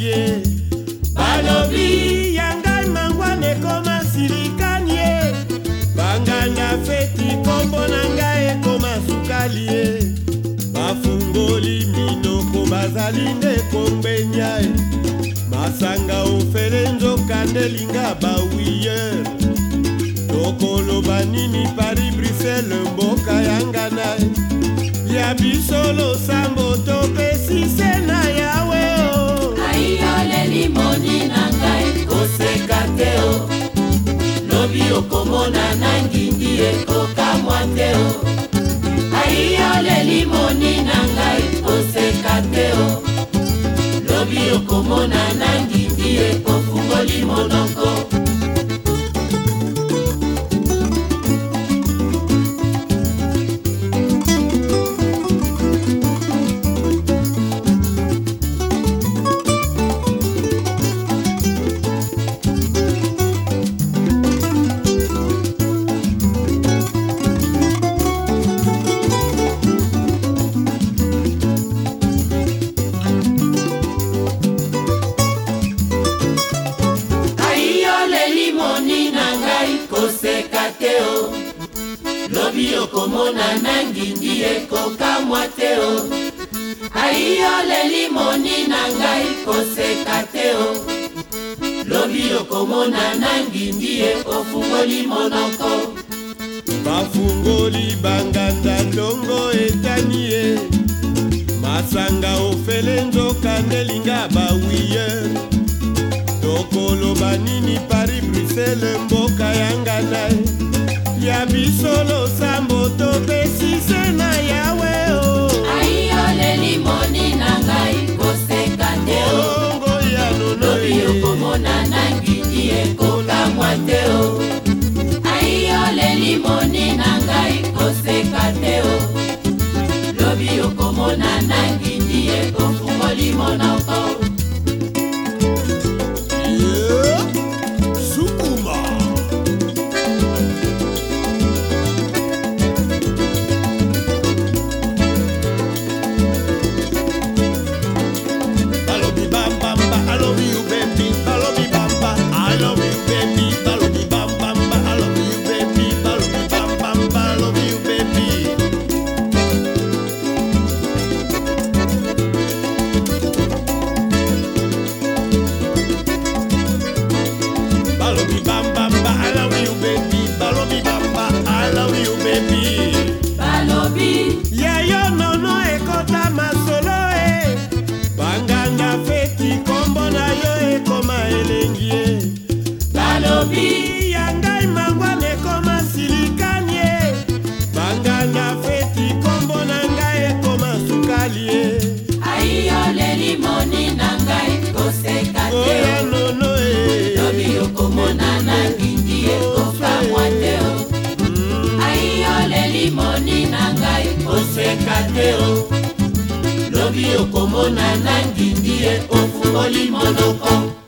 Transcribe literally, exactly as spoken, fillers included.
ye. Balobi yangai mangwane koma silikani ye. Banganga feti kombo nangai koma sukali ye. Bafungoli minoko bazali nde kombenya ye. Masanga ofele nzoka ndelinga bawiyer. Tokolo banini Paris Bruxelles mboka yangana ya bisolo sambo topesi sena yawe o. Aiyole limoni nangai koseka te o. Lobi okomona nangindi ekokamwa te o. Aiyole limoni nangai koseka te o. Lobi okomona nangindi ekofungoli monoko. Koseka te o. Lobi okomona nangindi ekokamwa te o. Aiyole limoni nangai koseka te o. Lobi okomona nangindi ekofungoli monoko. Bafungoli banganda longo etani ye. Masanga ofele nzoka ndelinga bawiye. Tokolo banini Paris Bruxelles mboka yangana ya bisolo sambo topesi sena yawe o. Aiyole limoni nangai koseka te o. Lobi okomona nangindi ekokamwa te o. Aiyole limoni nangai koseka te o. Lobi okomona nangindi ekofungoli monoko. Balobi bam bam ba, I love you baby. Balobi bam ba, I love you baby. Balobi ya yo nono ekota masolo e. Banganga feti kombo na yo ekoma elengi e. Balobi yangai mangwane koma silikani e. Banganga feti kombo na ngai ekoma sukali e. Aiyole limoni nangai koseka te o. Nono e. Lobi okomona nangindi ekokamwa te o. Aiyole limoni nangai koseka te o. Lobi okomona nangindi ekofungoli monoko.